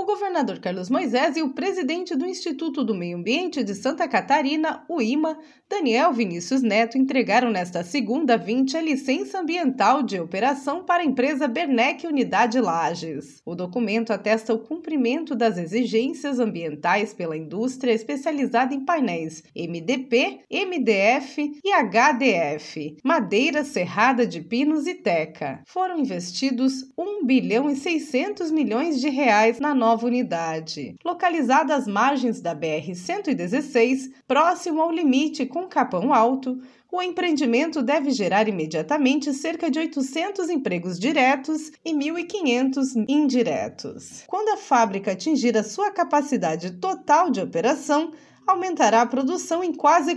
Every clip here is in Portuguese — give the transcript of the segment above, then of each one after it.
governador Carlos Moisés e o presidente do Instituto do Meio Ambiente de Santa Catarina, o IMA, Daniel Vinícius Neto, entregaram nesta segunda 20 a licença ambiental de operação para a empresa Bernec Unidade Lages. O documento atesta o cumprimento das exigências ambientais pela indústria especializada em painéis MDP, MDF e HDF, madeira serrada de pinos e teca. Foram investidos R$ 1,6 bilhão na nova unidade, localizada às margens da BR-116, próximo ao limite com Capão Alto. O empreendimento deve gerar imediatamente cerca de 800 empregos diretos e 1.500 indiretos. Quando a fábrica atingir a sua capacidade total de operação, aumentará a produção em quase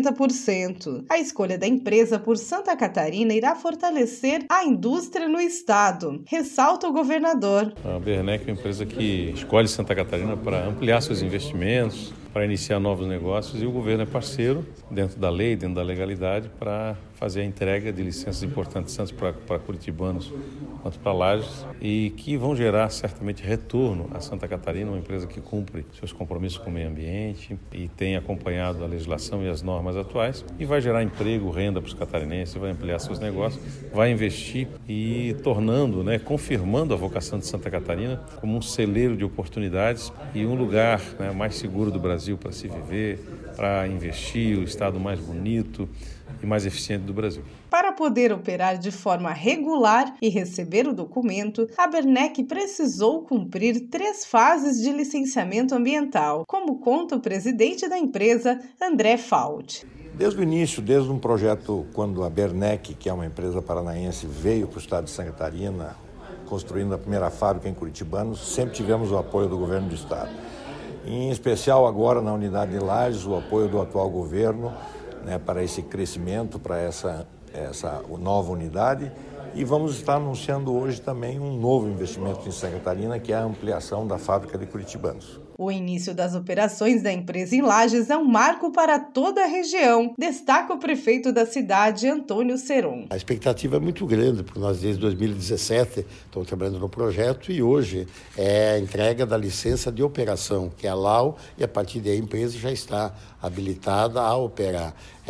40%. A escolha da empresa por Santa Catarina irá fortalecer a indústria no estado, ressalta o governador. A Bernec é uma empresa que escolhe Santa Catarina para ampliar seus investimentos, para iniciar novos negócios, e o governo é parceiro, dentro da lei, dentro da legalidade, para fazer a entrega de licenças importantes, tanto para curitibanos quanto para Lages, e que vão gerar certamente retorno a Santa Catarina, uma empresa que cumpre seus compromissos com o meio ambiente e tem acompanhado a legislação e as normas atuais, e vai gerar emprego, renda para os catarinenses, vai ampliar seus negócios, vai investir e tornando, confirmando a vocação de Santa Catarina como um celeiro de oportunidades e um lugar mais seguro do Brasil para se viver, para investir, o estado mais bonito e mais eficiente do Brasil. Para poder operar de forma regular e receber o documento, a Bernec precisou cumprir 3 fases de licenciamento ambiental, como conta o presidente da empresa, André Falt. Desde o início, desde um projeto, quando a Bernec, que é uma empresa paranaense, veio para o estado de Santa Catarina, construindo a primeira fábrica em Curitibanos, sempre tivemos o apoio do governo do estado. Em especial agora na unidade de Lages, o apoio do atual governo para esse crescimento, para essa nova unidade. E vamos estar anunciando hoje também um novo investimento em Santa Catarina, que é a ampliação da fábrica de Curitibanos. O início das operações da empresa em Lages é um marco para toda a região, destaca o prefeito da cidade, Antônio Seron. A expectativa é muito grande, porque nós desde 2017 estamos trabalhando no projeto e hoje é a entrega da licença de operação, que é a LAU, e a partir daí a empresa já está habilitada a operar.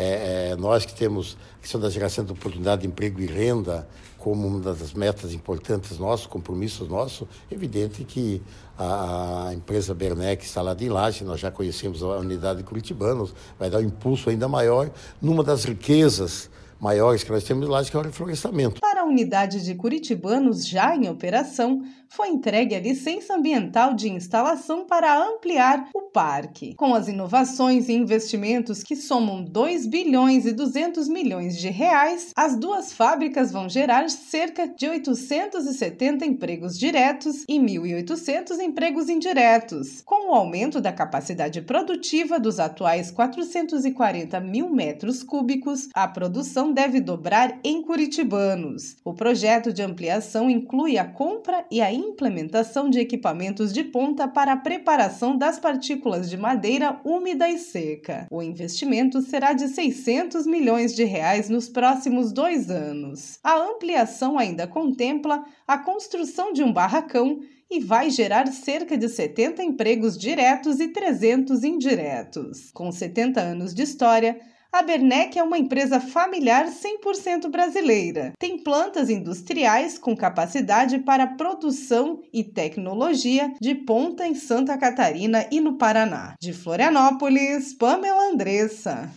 Nós que temos a questão da geração de oportunidade de emprego e renda como uma das metas importantes nossos, compromissos nossos, evidente que a empresa Bernec está lá de Lages, nós já conhecemos a unidade de Curitibanos, vai dar um impulso ainda maior numa das riquezas maiores que nós temos lá, que é o reflorestamento. Para a unidade de Curitibanos já em operação, foi entregue a licença ambiental de instalação para ampliar o parque. Com as inovações e investimentos que somam R$ 2,2 bilhão, as 2 fábricas vão gerar cerca de 870 empregos diretos e 1.800 empregos indiretos. Com o aumento da capacidade produtiva dos atuais 440 mil metros cúbicos, a produção deve dobrar em Curitibanos. O projeto de ampliação inclui a compra e a implementação de equipamentos de ponta para a preparação das partículas de madeira úmida e seca. O investimento será de R$ 600 milhões nos próximos 2 anos. A ampliação ainda contempla a construção de um barracão e vai gerar cerca de 70 empregos diretos e 300 indiretos. Com 70 anos de história, a Bernec é uma empresa familiar 100% brasileira. Tem plantas industriais com capacidade para produção e tecnologia de ponta em Santa Catarina e no Paraná. De Florianópolis, Pamela Andressa.